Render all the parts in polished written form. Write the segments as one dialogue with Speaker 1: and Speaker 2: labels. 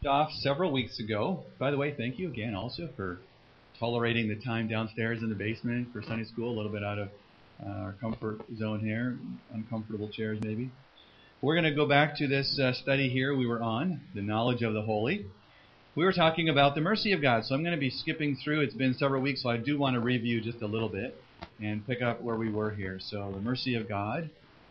Speaker 1: Off several weeks ago. By the way, thank you again also for tolerating the time downstairs in the basement for Sunday school, a little bit out of our comfort zone here, uncomfortable chairs maybe. We're going to go back to this study here we were on, the knowledge of the holy. We were talking about the mercy of God, so I'm going to be skipping through. It's been several weeks, so I do want to review just a little bit and pick up where we were here. So the mercy of God,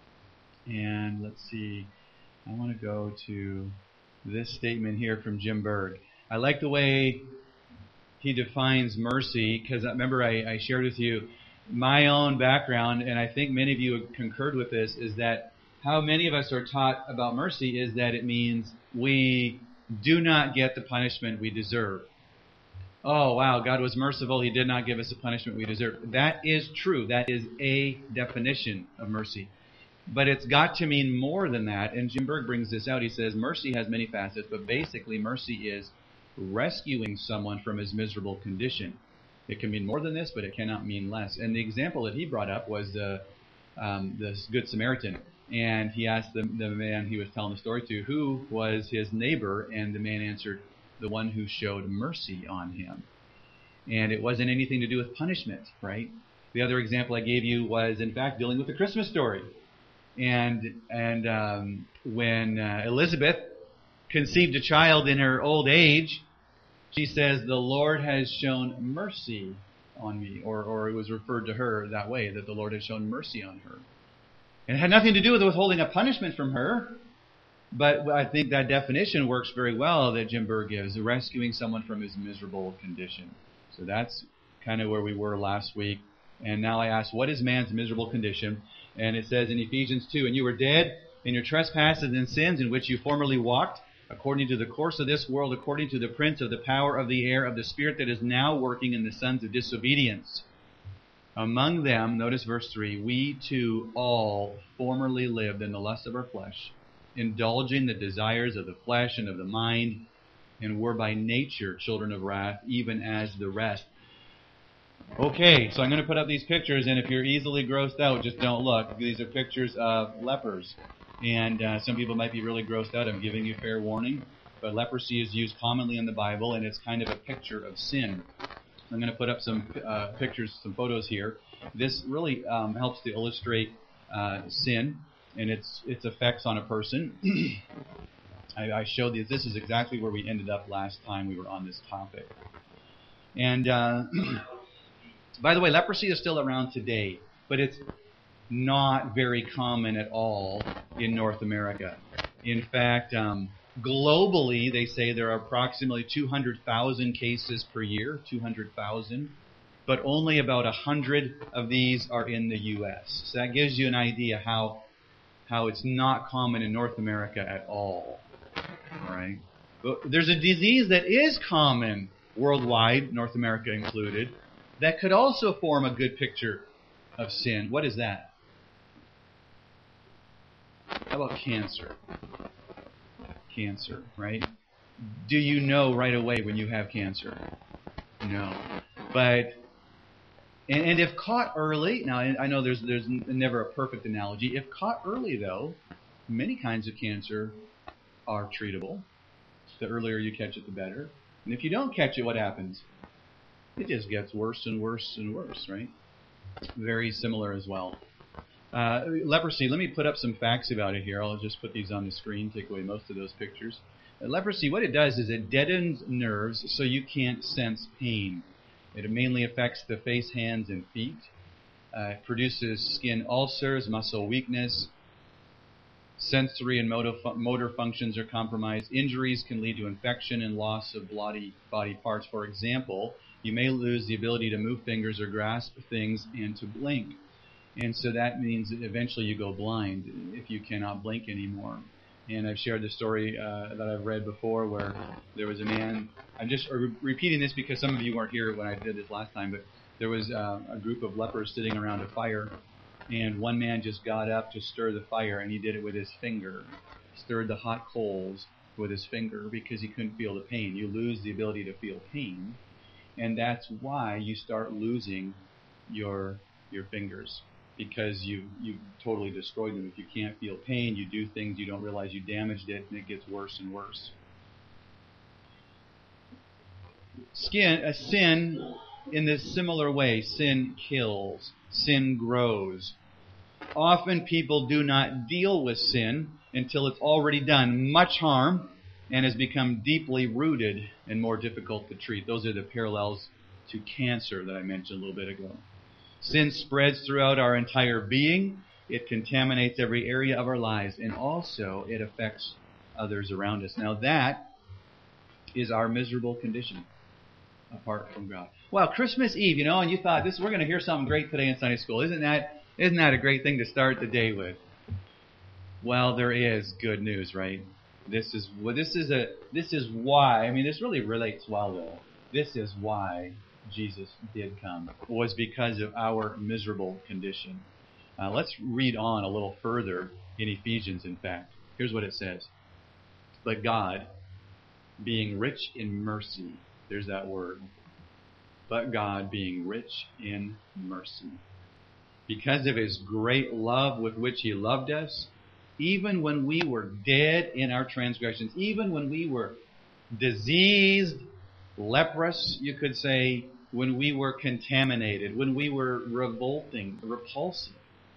Speaker 1: and let's see, I want to go to this statement here from Jim Berg. I like the way he defines mercy, because remember I shared with you my own background, and I think many of you have concurred with this, is that how many of us are taught about mercy is that it means we do not get the punishment we deserve. Oh, wow, God was merciful. He did not give us the punishment we deserve. That is true. That is a definition of mercy. But it's got to mean more than that. And Jim Berg brings this out. He says mercy has many facets, but basically mercy is rescuing someone from his miserable condition. It can mean more than this, but it cannot mean less. And the example that he brought up was the Good Samaritan. And he asked the man he was telling the story to who was his neighbor, and the man answered, the one who showed mercy on him. And it wasn't anything to do with punishment, right? The other example I gave you was, in fact, dealing with the Christmas story. And when Elizabeth conceived a child in her old age, she says, the Lord has shown mercy on me. Or it was referred to her that way, that the Lord has shown mercy on her. And it had nothing to do with withholding a punishment from her. But I think that definition works very well that Jim Berg gives, rescuing someone from his miserable condition. So that's kind of where we were last week. And now I ask, what is man's miserable condition? And it says in Ephesians 2, and you were dead in your trespasses and sins in which you formerly walked, according to the course of this world, according to the prince of the power of the air, of the spirit that is now working in the sons of disobedience. Among them, notice verse 3, we too all formerly lived in the lust of our flesh, indulging the desires of the flesh and of the mind, and were by nature children of wrath, even as the rest. Okay, so I'm going to put up these pictures, and if you're easily grossed out, just don't look. These are pictures of lepers, and some people might be really grossed out. I'm giving you fair warning, but leprosy is used commonly in the Bible, and it's kind of a picture of sin. I'm going to put up some pictures, some photos here. This really helps to illustrate sin and its effects on a person. I showed you this is exactly where we ended up last time we were on this topic. And by the way, leprosy is still around today, but it's not very common at all in North America. In fact, globally, they say there are approximately 200,000 cases per year, 200,000, but only about 100 of these are in the U.S. So that gives you an idea how it's not common in North America at all. All right? But there's a disease that is common worldwide, North America included, that could also form a good picture of sin. What is that? How about cancer? Cancer, right? Do you know right away when you have cancer? No. But, and if caught early, now I know there's never a perfect analogy. If caught early, though, many kinds of cancer are treatable. The earlier you catch it, the better. And if you don't catch it, what happens? It just gets worse and worse and worse, right? Very similar as well. Leprosy, let me put up some facts about it here. I'll just put these on the screen, take away most of those pictures. Leprosy, what it does is it deadens nerves so you can't sense pain. It mainly affects the face, hands, and feet. It produces skin ulcers, muscle weakness. Sensory and motor functions are compromised. Injuries can lead to infection and loss of body parts. For example, you may lose the ability to move fingers or grasp things and to blink. And so that means that eventually you go blind if you cannot blink anymore. And I've shared the story that I've read before where there was a man, I'm just repeating this because some of you weren't here when I did this last time, but there was a group of lepers sitting around a fire, and one man just got up to stir the fire, and he did it with his finger, stirred the hot coals with his finger because he couldn't feel the pain. You lose the ability to feel pain, and that's why you start losing your fingers. Because you totally destroyed them. If you can't feel pain, you do things you don't realize you damaged it, and it gets worse and worse. Sin, in this similar way, sin kills, sin grows. Often people do not deal with sin until it's already done much harm and has become deeply rooted and more difficult to treat. Those are the parallels to cancer that I mentioned a little bit ago. Sin spreads throughout our entire being. It contaminates every area of our lives, and also it affects others around us. Now that is our miserable condition apart from God. Well, Christmas Eve, and you thought we're going to hear something great today in Sunday school. Isn't that a great thing to start the day with? Well, there is good news, right? This is why. This really relates well, though. This is why Jesus did come. Was because of our miserable condition. Let's read on a little further in Ephesians. In fact, here's what it says: "But God, being rich in mercy," there's that word. "But God, being rich in mercy, because of His great love with which He loved us, even when we were dead in our transgressions, even when we were diseased, leprous, you could say, when we were contaminated, when we were revolting, repulsive,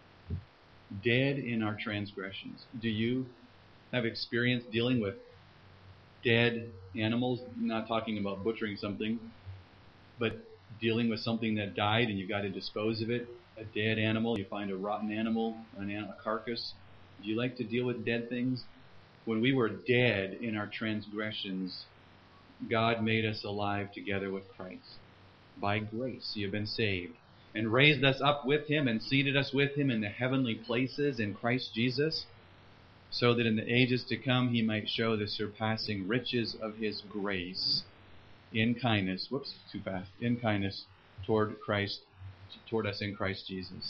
Speaker 1: dead in our transgressions." Do you have experience dealing with dead animals? I'm not talking about butchering something, but dealing with something that died and you've got to dispose of it. A dead animal, you find a rotten animal, a carcass. Do you like to deal with dead things? When we were dead in our transgressions, God made us alive together with Christ. By grace you have been saved, and raised us up with Him and seated us with Him in the heavenly places in Christ Jesus, so that in the ages to come He might show the surpassing riches of His grace in kindness, in kindness toward us in Christ Jesus.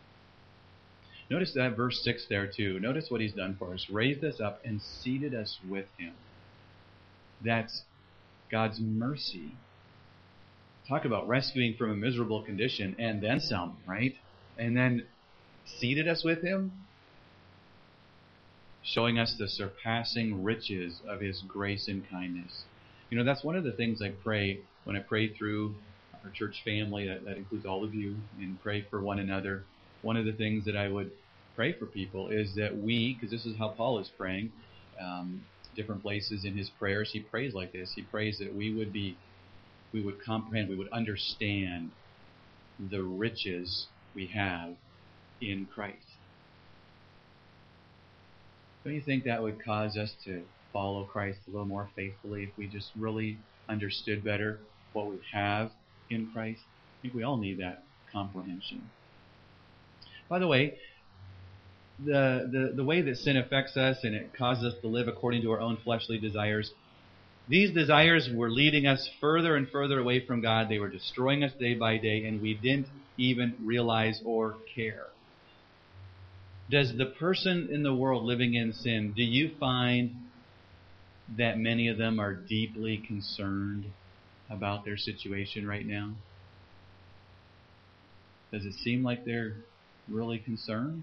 Speaker 1: Notice that verse 6 there too. Notice what He's done for us. Raised us up and seated us with Him. That's God's mercy. Talk about rescuing from a miserable condition and then some, right? And then seated us with Him, showing us the surpassing riches of His grace and kindness. That's one of the things I pray when I pray through our church family, that includes all of you, and pray for one another. One of the things that I would pray for people is that because this is how Paul is praying, different places in his prayers, he prays like this. He prays that we would comprehend, we would understand the riches we have in Christ. Don't you think that would cause us to follow Christ a little more faithfully if we just really understood better what we have in Christ? I think we all need that comprehension. By the way, the way that sin affects us and it causes us to live according to our own fleshly desires, these desires were leading us further and further away from God. They were destroying us day by day, and we didn't even realize or care. Does the person in the world living in sin, do you find that many of them are deeply concerned about their situation right now? Does it seem like they're really concerned?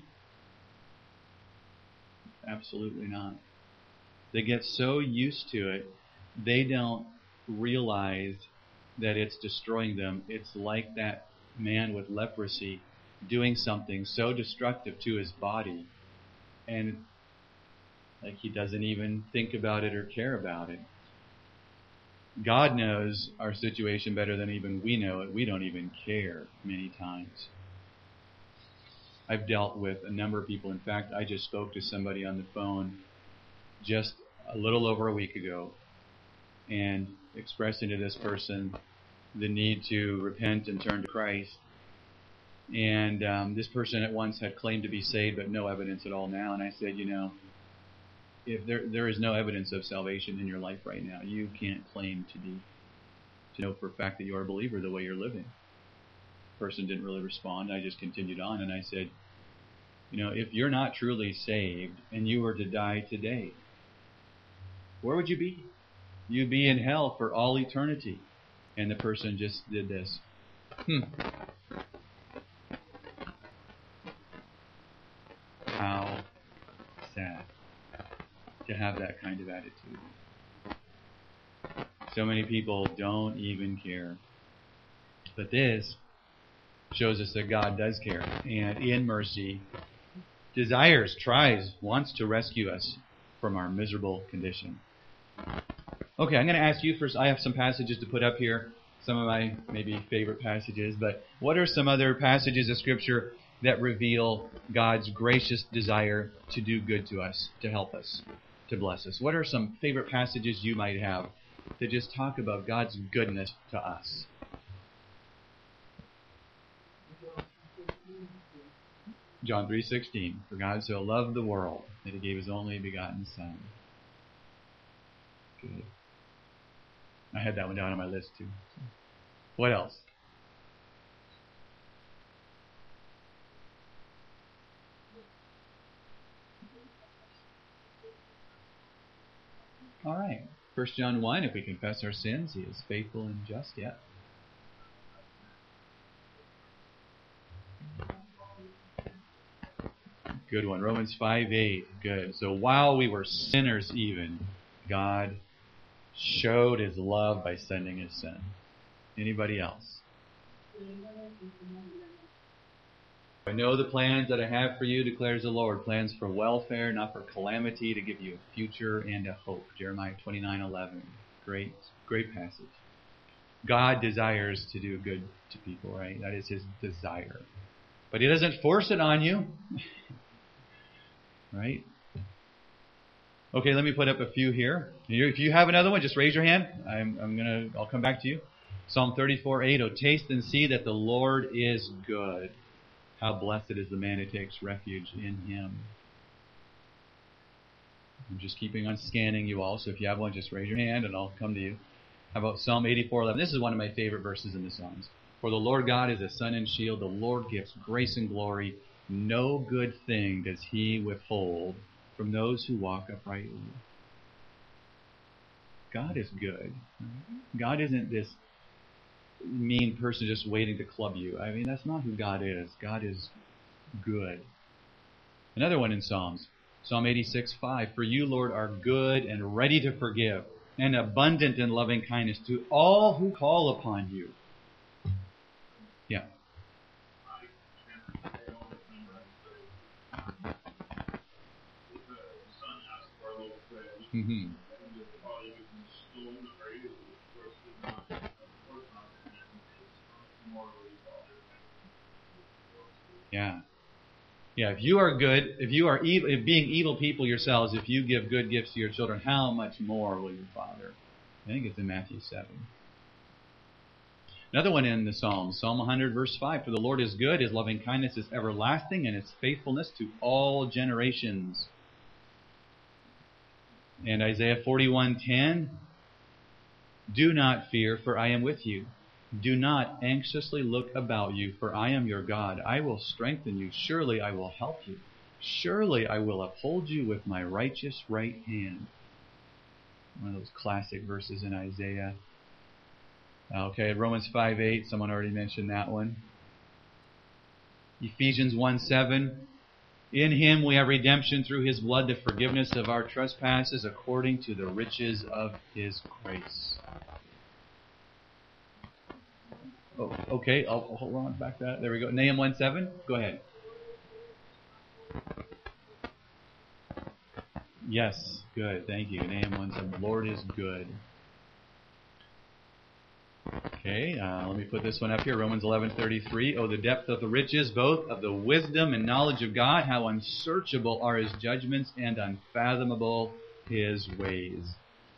Speaker 1: Absolutely not. They get so used to it, they don't realize that it's destroying them. It's like that man with leprosy doing something so destructive to his body, and like he doesn't even think about it or care about it. God knows our situation better than even we know it. We don't even care many times. I've dealt with a number of people. In fact, I just spoke to somebody on the phone just a little over a week ago and expressing to this person the need to repent and turn to Christ. And this person at once had claimed to be saved, but no evidence at all now. And I said, if there is no evidence of salvation in your life right now, you can't claim to know for a fact that you are a believer the way you're living. The person didn't really respond. I just continued on, and I said, if you're not truly saved and you were to die today, where would you be? You'd be in hell for all eternity. And the person just did this. How sad to have that kind of attitude. So many people don't even care. But this shows us that God does care, and in mercy desires, tries, wants to rescue us from our miserable condition. Okay, I'm going to ask you first. I have some passages to put up here, some of my maybe favorite passages, but what are some other passages of Scripture that reveal God's gracious desire to do good to us, to help us, to bless us? What are some favorite passages you might have that just talk about God's goodness to us? John 3:16, for God so loved the world that He gave His only begotten Son. Good. I had that one down on my list too. What else? All right. 1 John 1, if we confess our sins, He is faithful and just. Yeah. Good one. Romans 5:8. Good. So while we were sinners even, God showed His love by sending His Son. Anybody else? I know the plans that I have for you, declares the Lord. Plans for welfare, not for calamity, to give you a future and a hope. Jeremiah 29:11. Great passage. God desires to do good to people, right? That is His desire. But He doesn't force it on you. Right? Okay, let me put up a few here. If you have another one, just raise your hand. I'll come back to you. Psalm 34:8. Oh, taste and see that the Lord is good. How blessed is the man who takes refuge in Him. I'm just keeping on scanning you all, so if you have one, just raise your hand and I'll come to you. How about Psalm 84:11? This is one of my favorite verses in the Psalms. For the Lord God is a sun and shield. The Lord gives grace and glory. No good thing does He withhold from those who walk uprightly. God is good. God isn't this mean person just waiting to club you. I mean, that's not who God is. God is good. Another one in Psalms. Psalm 86:5. For you, Lord, are good and ready to forgive, and abundant in loving kindness to all who call upon you. Yeah. Mm-hmm. Yeah. Yeah, if you are good, if you are evil, if being evil people yourselves, if you give good gifts to your children, how much more will your Father? I think it's in Matthew 7. Another one in the Psalms, Psalm 100, verse 5. For the Lord is good, His loving kindness is everlasting, and His faithfulness to all generations. And Isaiah 41:10. Do not fear, for I am with you. Do not anxiously look about you, for I am your God. I will strengthen you. Surely I will help you. Surely I will uphold you with my righteous right hand. One of those classic verses in Isaiah. Okay, Romans 5:8. Someone already mentioned that one. Ephesians 1:7. In Him we have redemption through His blood, the forgiveness of our trespasses according to the riches of His grace. Oh, okay, I'll hold on back that. There we go. Nahum 1:7. Go ahead. Yes, good. Thank you. Nahum 1:7. The Lord is good. Okay, let me put this one up here. Romans 11:33. Oh, the depth of the riches, both of the wisdom and knowledge of God. How unsearchable are His judgments and unfathomable His ways.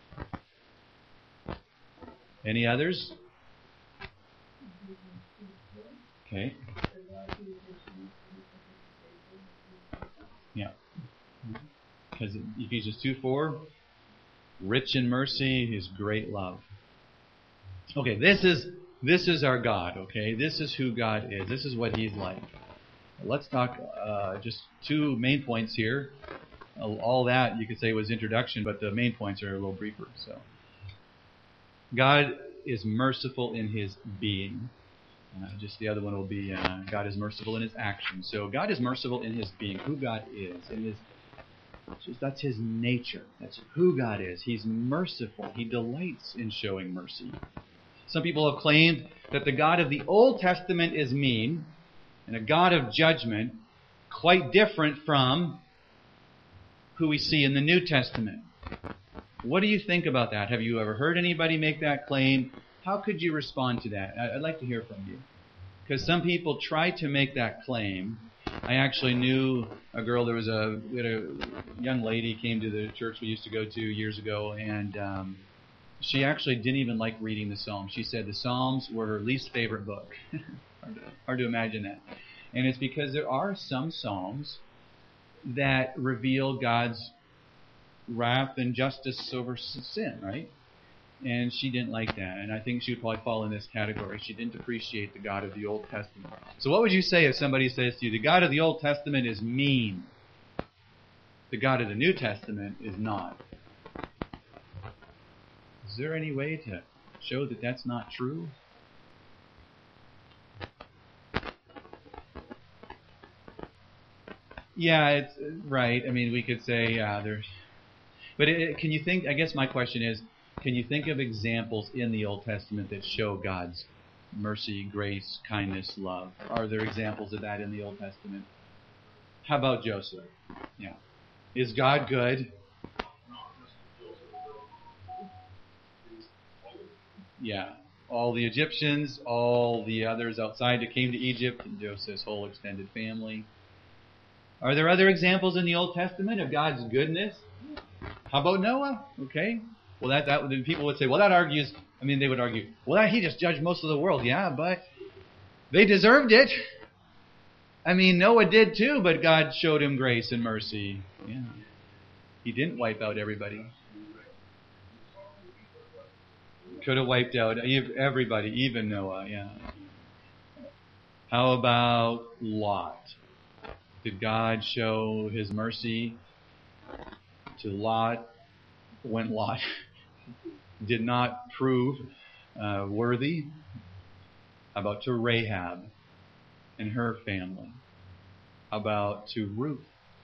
Speaker 1: Any others? Okay. Yeah. Because Ephesians 2:4, rich in mercy, His great love. Okay, this is our God, okay? This is who God is. This is what He's like. Let's talk just two main points here. All that you could say was introduction, but the main points are a little briefer. So, God is merciful in His being. Just the other one will be God is merciful in His action. So God is merciful in His being, who God is, in His That's His nature. That's who God is. He's merciful. He delights in showing mercy. Some people have claimed that the God of the Old Testament is mean and a God of judgment, quite different from who we see in the New Testament. What do you think about that? Have you ever heard anybody make that claim? How could you respond to that? I'd like to hear from you. Because some people try to make that claim. I actually knew a girl, we had a young lady came to the church we used to go to years ago, and she actually didn't even like reading the Psalms. She said the Psalms were her least favorite book. Hard to imagine that. And it's because there are some Psalms that reveal God's wrath and justice over sin, right? And she didn't like that. And I think she would probably fall in this category. She didn't appreciate the God of the Old Testament. So what would you say if somebody says to you, the God of the Old Testament is mean? The God of the New Testament is not. Is there any way to show that that's not true? Yeah, it's right. I mean, we could say there's... But can you think... I guess my question is, can you think of examples in the Old Testament that show God's mercy, grace, kindness, love? Are there examples of that in the Old Testament? How about Joseph? Yeah. Is God good? Yeah. All the Egyptians, all the others outside that came to Egypt, and Joseph's whole extended family. Are there other examples in the Old Testament of God's goodness? How about Noah? Okay. Well, then people would say, well, that argues, they would argue, well, he just judged most of the world. Yeah, but they deserved it. Noah did too, but God showed him grace and mercy. Yeah. He didn't wipe out everybody. Could have wiped out everybody, even Noah, yeah. How about Lot? Did God show His mercy to Lot when Lot did not prove worthy? How about to Rahab and her family? How about to Ruth?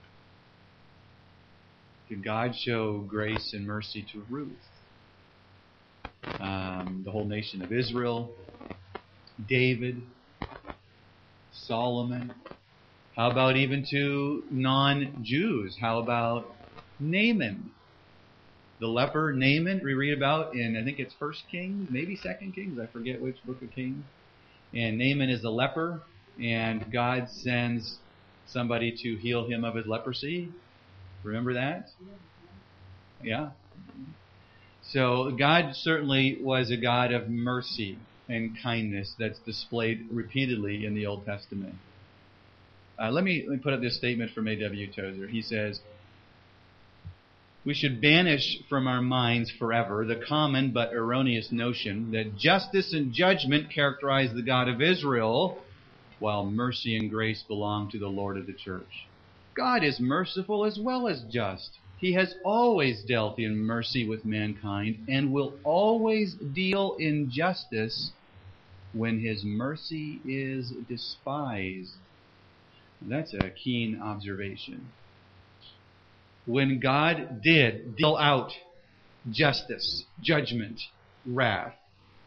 Speaker 1: Did God show grace and mercy to Ruth? The whole nation of Israel, David, Solomon. How about even to non-Jews? How about Naaman? The leper Naaman we read about in, I think it's 1 Kings, maybe 2 Kings, I forget which book of Kings. And Naaman is a leper, and God sends somebody to heal him of his leprosy. Remember that? Yeah. So God certainly was a God of mercy and kindness that's displayed repeatedly in the Old Testament. Let me put up this statement from A.W. Tozer. He says, we should banish from our minds forever the common but erroneous notion that justice and judgment characterize the God of Israel, while mercy and grace belong to the Lord of the church. God is merciful as well as just. He has always dealt in mercy with mankind and will always deal in justice when His mercy is despised. That's a keen observation. When God did deal out justice, judgment, wrath,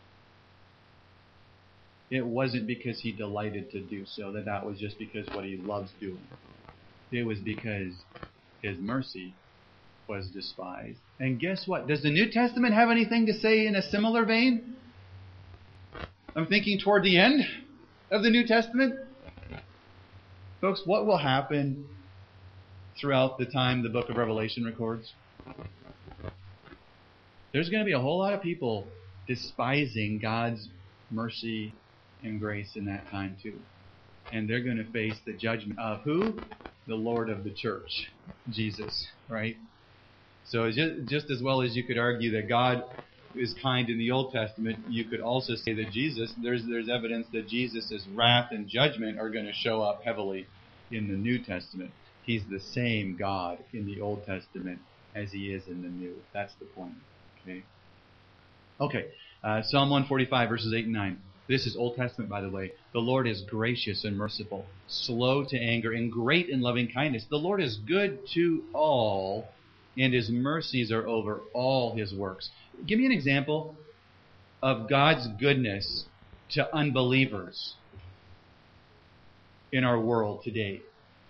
Speaker 1: it wasn't because He delighted to do so, that was just because what He loves doing. It was because His mercy was despised. And guess what? Does the New Testament have anything to say in a similar vein? I'm thinking toward the end of the New Testament. Folks, what will happen throughout the time the book of Revelation records? There's going to be a whole lot of people despising God's mercy and grace in that time too. And they're going to face the judgment of who? The Lord of the church, Jesus, right? So just as well as you could argue that God is kind in the Old Testament, you could also say that Jesus, there's evidence that Jesus' wrath and judgment are going to show up heavily in the New Testament. He's the same God in the Old Testament as He is in the New. That's the point. Okay. Psalm 145, verses 8 and 9. This is Old Testament, by the way. The Lord is gracious and merciful, slow to anger, and great in loving kindness. The Lord is good to all, and His mercies are over all His works. Give me an example of God's goodness to unbelievers in our world today.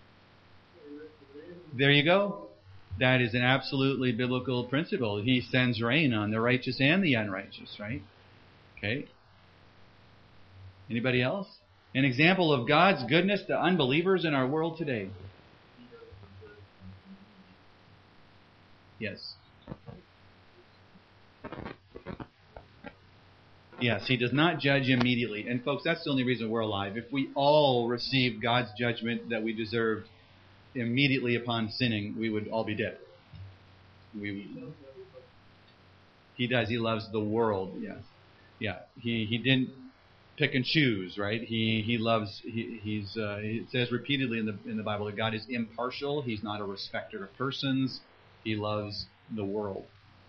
Speaker 1: There you go. That is an absolutely biblical principle. He sends rain on the righteous and the unrighteous, right? Okay. Anybody else? An example of God's goodness to unbelievers in our world today. Yes. Yes, He does not judge immediately. And folks, that's the only reason we're alive. If we all received God's judgment that we deserved immediately upon sinning, we would all be dead. He does. He loves the world. Yes. Yeah. He didn't pick and choose, right? He loves. It says repeatedly in the Bible that God is impartial. He's not a respecter of persons. He loves the world.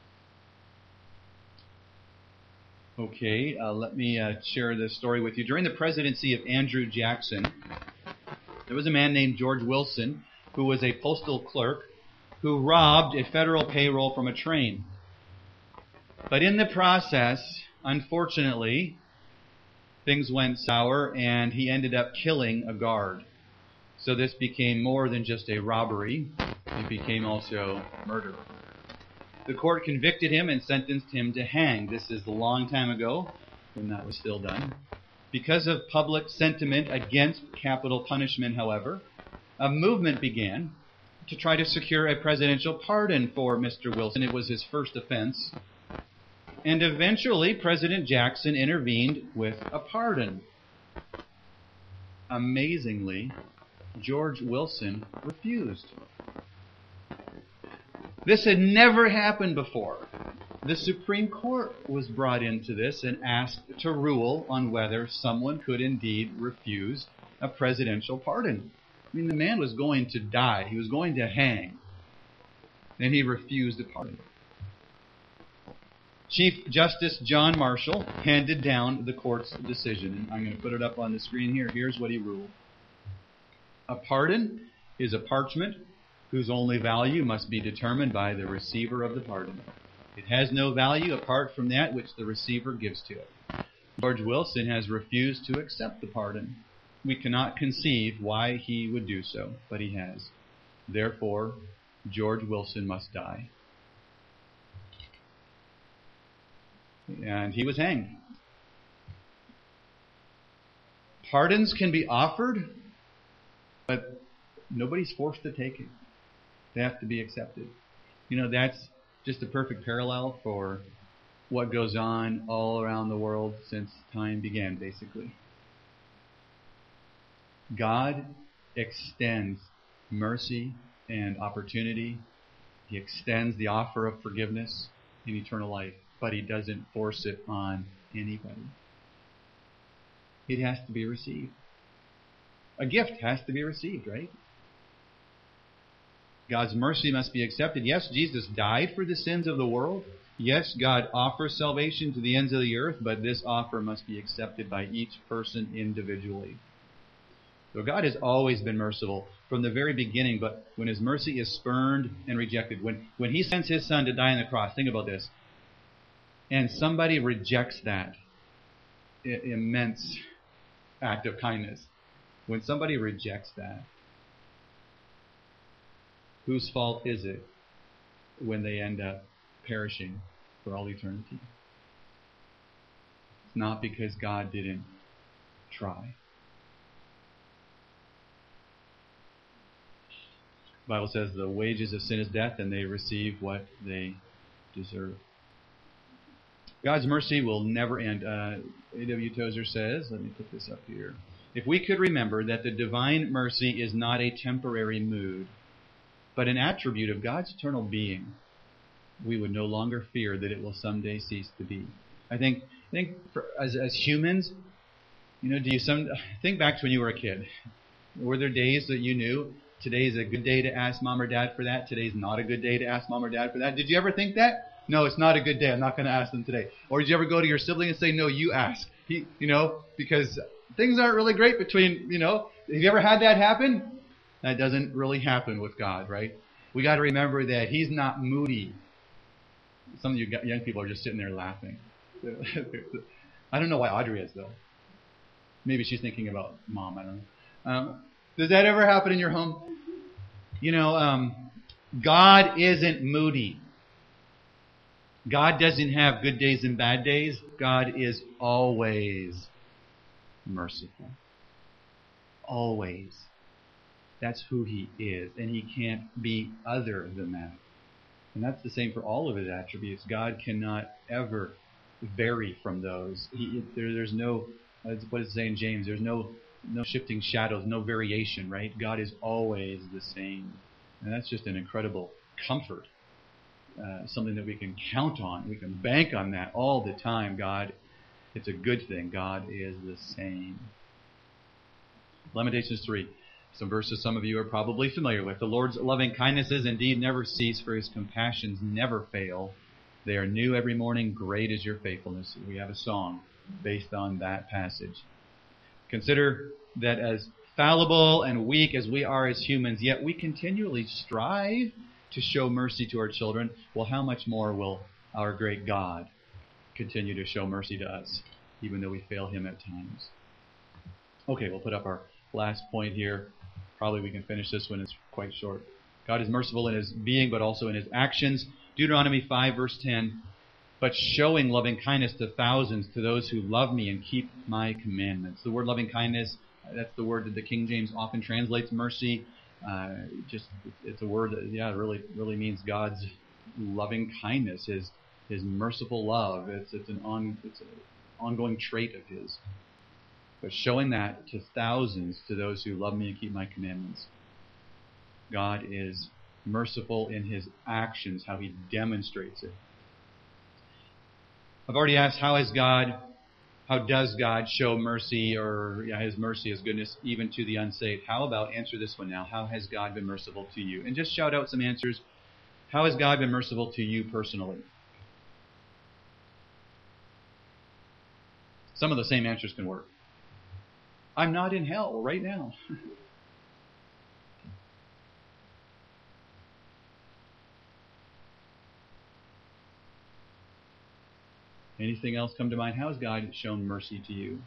Speaker 1: Okay, let me share this story with you. During the presidency of Andrew Jackson, there was a man named George Wilson who was a postal clerk who robbed a federal payroll from a train. But in the process, unfortunately, things went sour and he ended up killing a guard. So this became more than just a robbery. It became also murder. The court convicted him and sentenced him to hang. This is a long time ago when that was still done. Because of public sentiment against capital punishment, however, a movement began to try to secure a presidential pardon for Mr. Wilson. It was his first offense. And eventually, President Jackson intervened with a pardon. Amazingly, George Wilson refused. This had never happened before. The Supreme Court was brought into this and asked to rule on whether someone could indeed refuse a presidential pardon. I mean, the man was going to die. He was going to hang. And he refused a pardon. Chief Justice John Marshall handed down the court's decision. And I'm going to put it up on the screen here. Here's what he ruled. A pardon is a parchment whose only value must be determined by the receiver of the pardon. It has no value apart from that which the receiver gives to it. George Wilson has refused to accept the pardon. We cannot conceive why he would do so, but he has. Therefore, George Wilson must die. And he was hanged. Pardons can be offered, but nobody's forced to take it. They have to be accepted. You know, that's just a perfect parallel for what goes on all around the world since time began, basically. God extends mercy and opportunity. He extends the offer of forgiveness and eternal life, but He doesn't force it on anybody. It has to be received. A gift has to be received, right? God's mercy must be accepted. Yes, Jesus died for the sins of the world. Yes, God offers salvation to the ends of the earth, but this offer must be accepted by each person individually. So God has always been merciful from the very beginning, but when His mercy is spurned and rejected, when He sends His Son to die on the cross, think about this, and somebody rejects that immense act of kindness, when somebody rejects that, whose fault is it when they end up perishing for all eternity? It's not because God didn't try. The Bible says the wages of sin is death, and they receive what they deserve. God's mercy will never end. A.W. Tozer says, let me put this up here. If we could remember that the divine mercy is not a temporary mood, but an attribute of God's eternal being, we would no longer fear that it will someday cease to be. I think as humans, you know, think back to when you were a kid. Were there days that you knew today's a good day to ask mom or dad for that? Today's not a good day to ask mom or dad for that. Did you ever think that? No, it's not a good day. I'm not going to ask them today. Or did you ever go to your sibling and say, no, you ask? Because things aren't really great between, have you ever had that happen? That doesn't really happen with God, right? We got to remember that He's not moody. Some of you young people are just sitting there laughing. I don't know why Audrey is, though. Maybe she's thinking about mom, I don't know. Does that ever happen in your home? God isn't moody. God doesn't have good days and bad days. God is always merciful. Always. That's who He is, and He can't be other than that. And that's the same for all of His attributes. God cannot ever vary from those. There's no, what does it say in James? There's no shifting shadows, no variation, right? God is always the same. And that's just an incredible comfort. Something that we can count on. We can bank on that all the time. God, it's a good thing. God is the same. Lamentations 3. Some verses some of you are probably familiar with. The Lord's loving kindnesses indeed never cease, for His compassions never fail. They are new every morning. Great is your faithfulness. We have a song based on that passage. Consider that as fallible and weak as we are as humans, yet we continually strive to show mercy to our children. Well, how much more will our great God continue to show mercy to us, even though we fail Him at times? Okay, we'll put up our last point here. Probably we can finish this one. It's quite short. God is merciful in His being, but also in His actions. Deuteronomy 5, verse 10. But showing loving kindness to thousands, to those who love me and keep my commandments. The word loving kindness, that's the word that the King James often translates mercy. It's a word that, really means God's loving kindness, His merciful love. It's an ongoing trait of His. But showing that to thousands, to those who love me and keep my commandments. God is merciful in His actions, how He demonstrates it. I've already asked, how does God show mercy, or His mercy, His goodness, even to the unsaved? How about answer this one now? How has God been merciful to you? And just shout out some answers. How has God been merciful to you personally? Some of the same answers can work. I'm not in hell right now. Anything else come to mind? How has God shown mercy to you?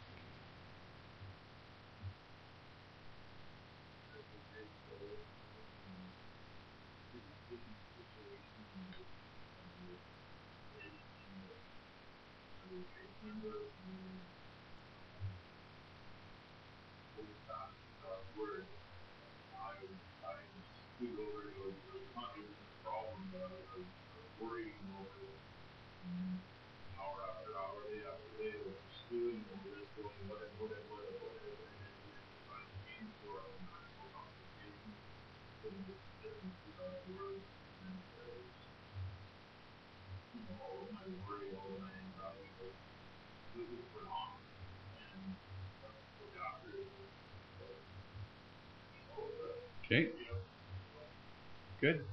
Speaker 1: Okay. Good.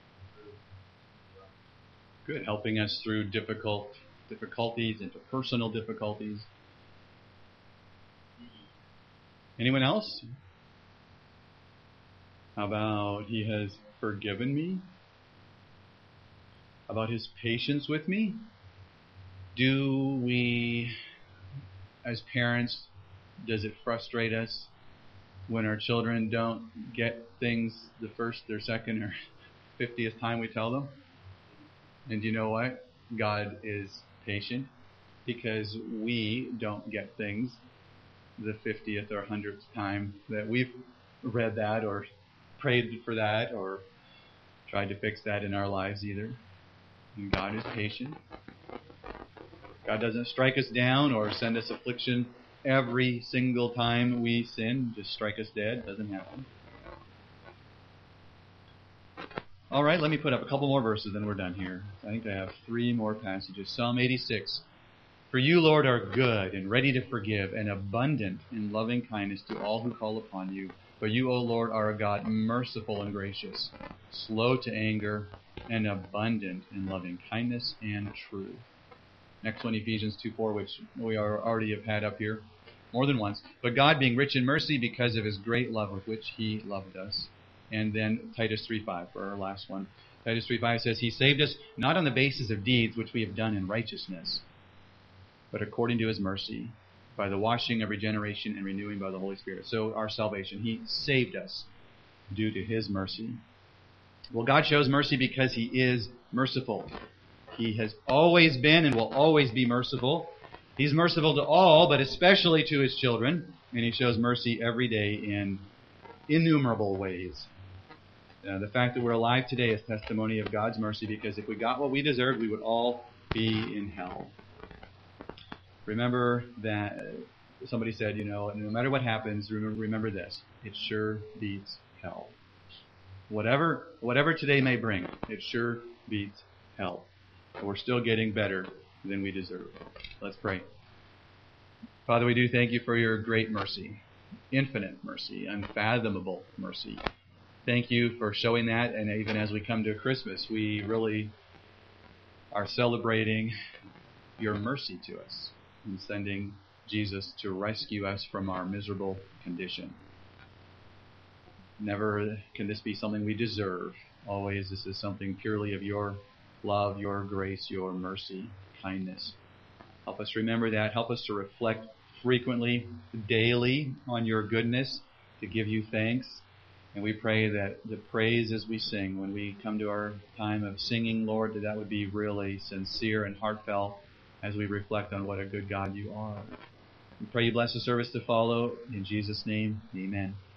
Speaker 1: Good. Helping us through difficulties, interpersonal difficulties. Anyone else? How about He has forgiven me? How about His patience with me? Do we, as parents, does it frustrate us when our children don't get things the first or second or 50th time we tell them? And you know what? God is patient because we don't get things the 50th or 100th time that we've read that or prayed for that or tried to fix that in our lives either. And God is patient. God doesn't strike us down or send us affliction every single time we sin. Just strike us dead. Doesn't happen. All right, let me put up a couple more verses, then we're done here. I think I have 3 more passages. Psalm 86. For you, Lord, are good and ready to forgive and abundant in loving kindness to all who call upon you. For you, O Lord, are a God merciful and gracious, slow to anger, and abundant in loving kindness and truth. Next one, Ephesians 2:4, which we already have had up here more than once. But God, being rich in mercy because of his great love with which he loved us. And then Titus 3:5 for our last one. Titus 3:5 says, he saved us not on the basis of deeds which we have done in righteousness, but according to his mercy, by the washing of regeneration and renewing by the Holy Spirit. So our salvation, he saved us due to his mercy. Well, God shows mercy because he is merciful. He has always been and will always be merciful. He's merciful to all, but especially to his children, and he shows mercy every day in innumerable ways. The fact that we're alive today is testimony of God's mercy, because if we got what we deserved, we would all be in hell. Remember that somebody said, no matter what happens, remember this: it sure beats hell. Whatever today may bring, it sure beats hell. But we're still getting better than we deserve. Let's pray. Father, we do thank you for your great mercy, infinite mercy, unfathomable mercy. Thank you for showing that, and even as we come to Christmas, we really are celebrating your mercy to us in sending Jesus to rescue us from our miserable condition. Never can this be something we deserve. Always this is something purely of your love, your grace, your mercy, kindness. Help us remember that. Help us to reflect frequently, daily, on your goodness, to give you thanks. And we pray that the praise as we sing, when we come to our time of singing, Lord, that would be really sincere and heartfelt as we reflect on what a good God you are. We pray you bless the service to follow. In Jesus' name, amen.